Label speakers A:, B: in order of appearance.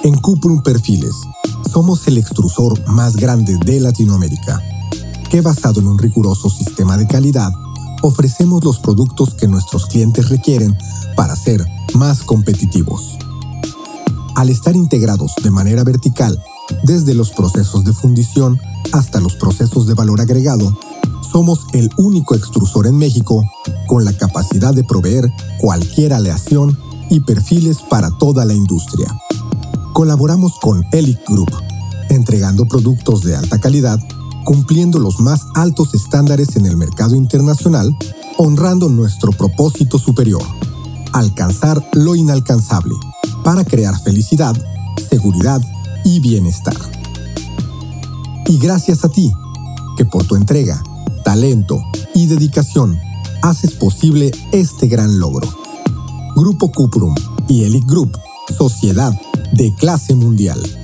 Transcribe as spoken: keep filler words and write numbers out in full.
A: En Cuprum Perfiles, somos el extrusor más grande de Latinoamérica, que basado en un riguroso sistema de calidad, ofrecemos los productos que nuestros clientes requieren para ser más competitivos. Al estar integrados de manera vertical, desde los procesos de fundición hasta los procesos de valor agregado, somos el único extrusor en México con la capacidad de proveer cualquier aleación y perfiles para toda la industria. Colaboramos con Elite Group, entregando productos de alta calidad, cumpliendo los más altos estándares en el mercado internacional, honrando nuestro propósito superior, alcanzar lo inalcanzable, para crear felicidad, seguridad y bienestar. Y gracias a ti, que por tu entrega, talento y dedicación haces posible este gran logro. Grupo Cuprum y Elite Group, sociedad de clase mundial.